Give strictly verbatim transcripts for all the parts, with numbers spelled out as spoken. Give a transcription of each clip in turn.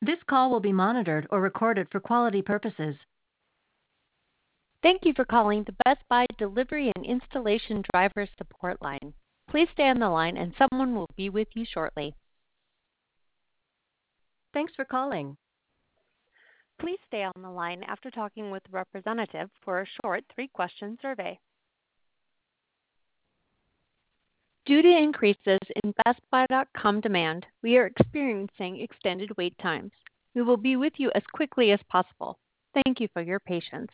This call will be monitored or recorded for quality purposes. Thank you for calling the Best Buy Delivery and Installation Driver Support Line. Please stay on the line and someone will be with you shortly. Thanks for calling. Please stay on the line after talking with a representative for a short three-question survey. Due to increases in Best Buy dot com demand, we are experiencing extended wait times. We will be with you as quickly as possible. Thank you for your patience.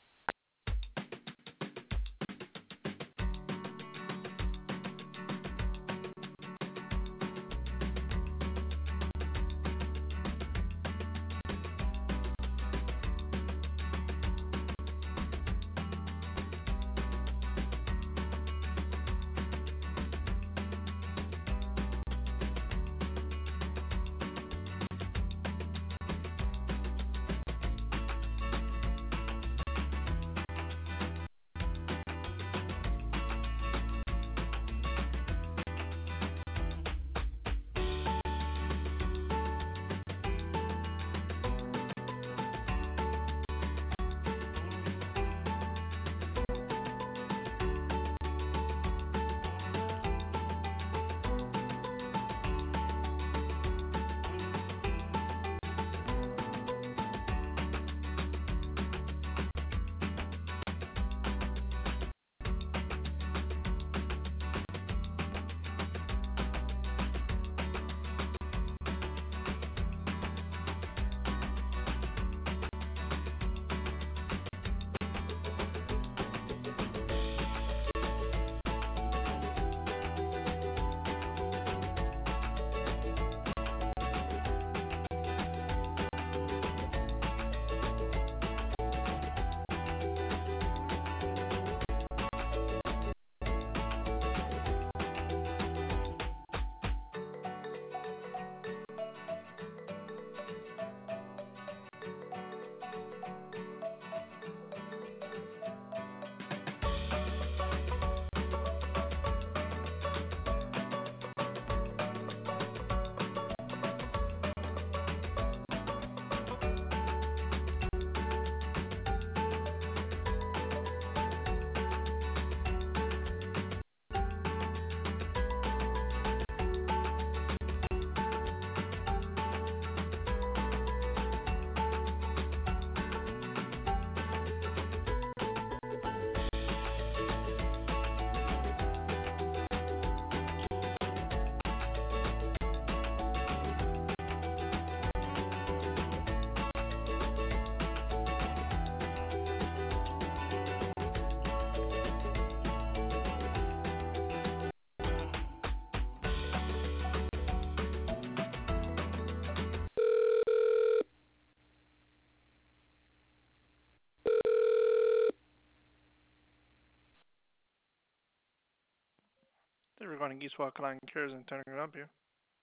They're regarding East Walk Line Cares and turning it up here.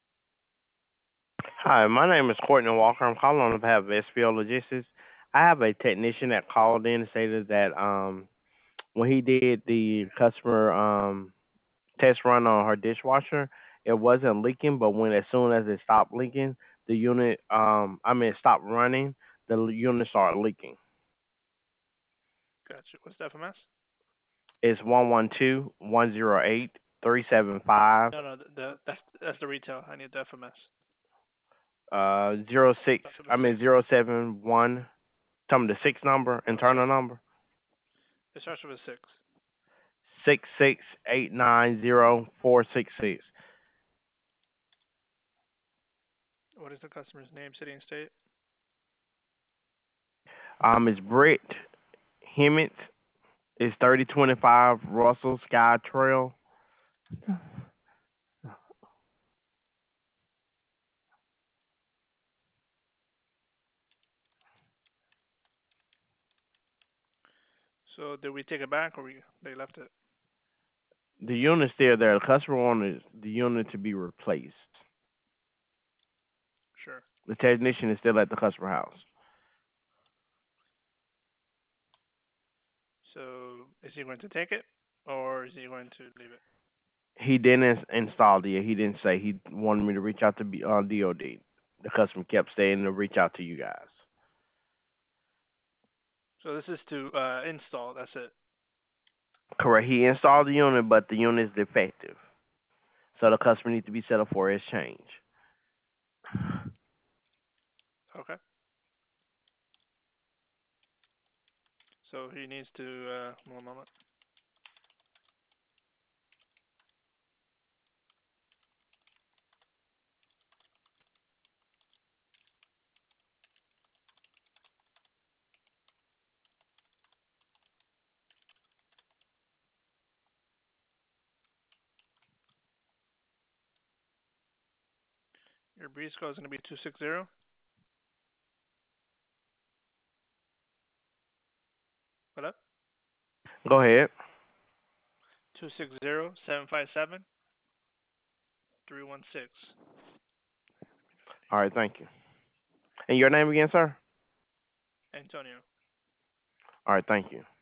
Hi, my name is Courtney Walker. I'm calling on behalf of S P O Logistics. I have a technician that called in and stated that um, when he did the customer um, test run on her dishwasher, it wasn't leaking, but when as soon as it stopped leaking, the unit, um, I mean, it stopped running, the unit started leaking. Gotcha. What's the F M S? It's one one two, one zero eight, three seven five, No, no, the, the, that's that's the retail. I need the F M S. uh, zero six, Customer I mean, service. zero seven one, tell me the six number, internal number. It starts with a six. Six six eight nine zero four six six. What is the customer's name, city, and state? Um, it's Britt Hemmett. It's thirty twenty five Russell Sky Trail. So did we take it back, or we they left it? The unit's still there. The customer wanted the unit to be replaced. Sure. The technician is still at the customer house. So is he going to take it, or is he going to leave it? He didn't install it yet. He didn't say. He wanted me to reach out to be, uh, D O D. the customer kept saying to reach out to you guys. So this is to uh, install. That's it. Correct. He installed the unit, but the unit is defective. So the customer needs to be set up for his change. Okay. So he needs to. Uh, one moment. Your breeze code is going to be two six zero. What up? Go ahead. Two six zero seven five seven three one six. All right, thank you. And your name again, sir? Antonio. All right, thank you.